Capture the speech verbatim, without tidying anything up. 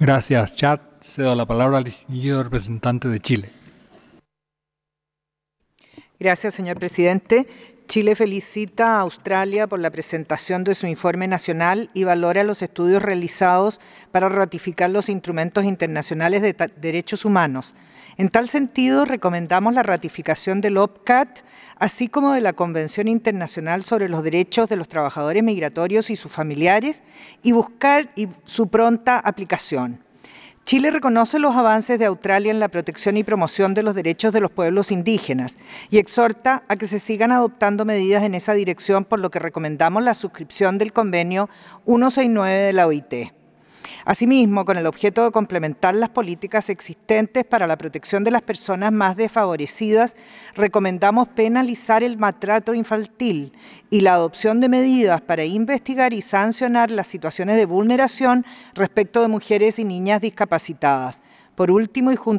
Gracias, Chad. Cedo la palabra al distinguido representante de Chile. Gracias, señor presidente. Chile felicita a Australia por la presentación de su informe nacional y valora los estudios realizados para ratificar los instrumentos internacionales de derechos humanos. En tal sentido, recomendamos la ratificación del O P C A T, así como de la Convención Internacional sobre los Derechos de los Trabajadores Migratorios y sus familiares, y buscar su pronta aplicación. Chile reconoce los avances de Australia en la protección y promoción de los derechos de los pueblos indígenas y exhorta a que se sigan adoptando medidas en esa dirección, por lo que recomendamos la suscripción del convenio ciento sesenta y nueve de la O I T. Asimismo, con el objeto de complementar las políticas existentes para la protección de las personas más desfavorecidas, recomendamos penalizar el maltrato infantil y la adopción de medidas para investigar y sancionar las situaciones de vulneración respecto de mujeres y niñas discapacitadas. Por último, y junto